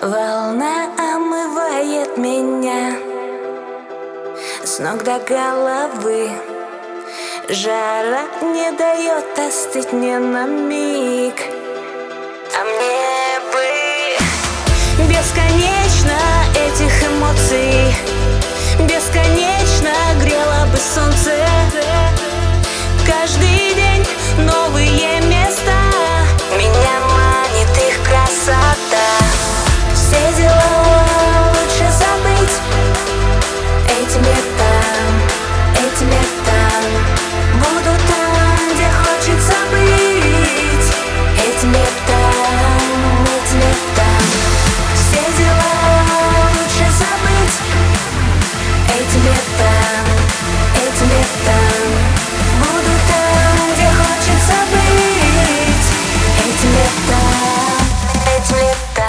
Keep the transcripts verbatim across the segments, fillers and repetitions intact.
Волна омывает меня с ног до головы. Жара не дает остыть ни на миг. А мне бы бесконечно этих эмоций, бесконечно грело бы солнце. Каждый день новые места, меня манит их красота. Все дела лучше забыть этим летом, этим летом. Буду там, где хочется быть, этим летом, этим летом. Все дела лучше забыть этим летом, этим летом. Буду там, где хочется быть, этим летом, этим летом.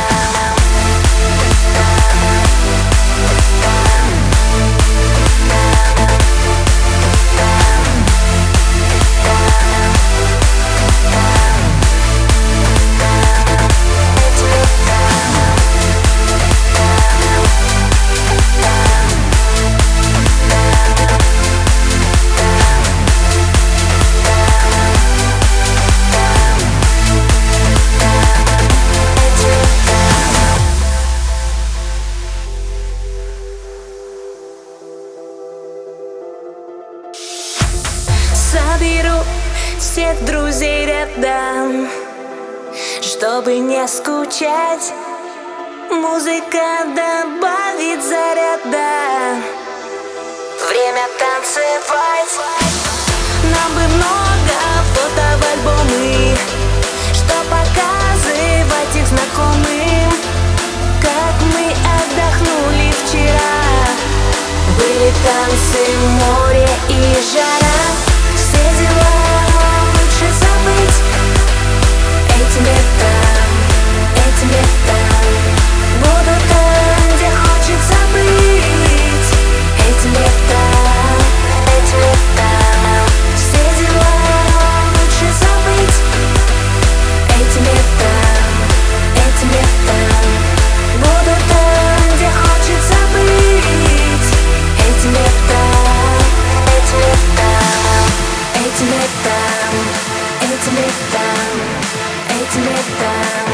Соберу всех друзей рядом, чтобы не скучать. Музыка добавит заряда, время танцевать. Нам бы много фото в альбомы, что показывать их знакомым. Как мы отдохнули вчера, были танцы, море и жара. Все дела лучше забыть этим летом, этим летом. Буду там, где хочется быть, этим летом, этим летом. Все дела лучше забыть этим летом, этим летом. Буду там, где хочется быть, этим летом, этим летом. Этим летом, этим летом, этим летом.